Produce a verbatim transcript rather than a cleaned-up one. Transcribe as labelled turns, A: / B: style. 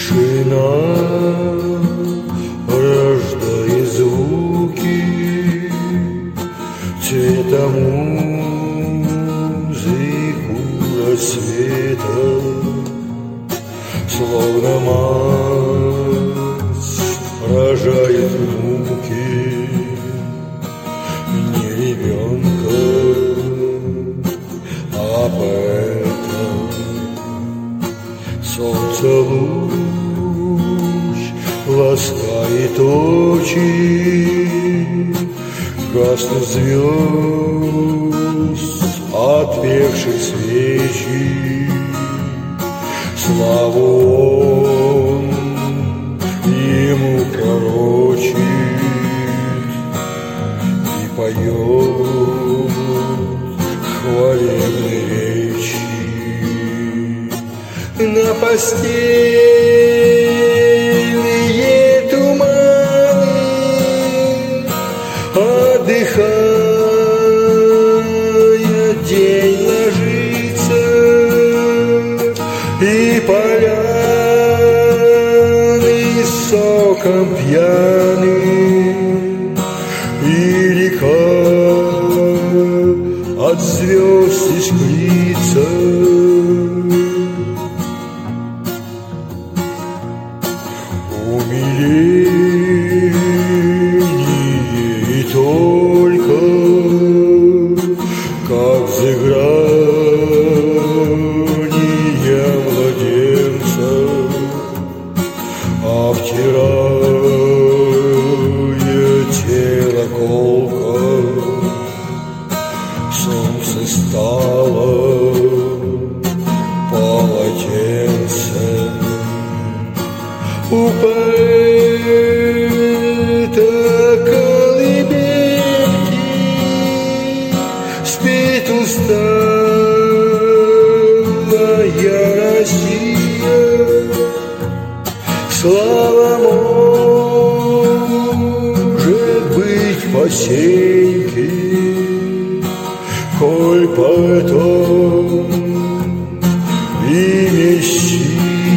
A: Тишина рождает звуки цвета музыку рассвета, словно мать рожает внуки, не ребенка, а поэта. Солнце луч ласкает очи, гаснут звезд отпевших свечи. Славу он ему пророчит и поет хвалебные речи. На постельные туманы отдыхая день ложится, и поляны соком пьяны, и река от звезд искрится. Умиление только, как взыграние младенца, обтирая тело колко, солнце стало полотенцем. У поэта колыбельки спит усталая Россия. Слава может быть посеньки, коль потом и Мессия.